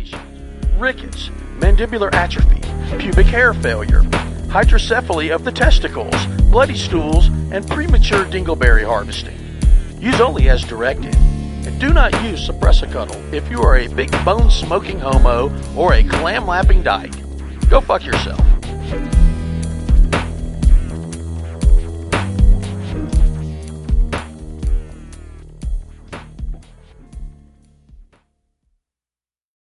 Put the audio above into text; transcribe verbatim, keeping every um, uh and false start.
injuries, rickets, mandibular atrophy, pubic hair failure, hydrocephaly of the testicles, bloody stools, and premature dingleberry harvesting. Use only as directed. And do not use Suppressicuddle if you are a big bone-smoking homo or a clam-lapping dyke. Go fuck yourself.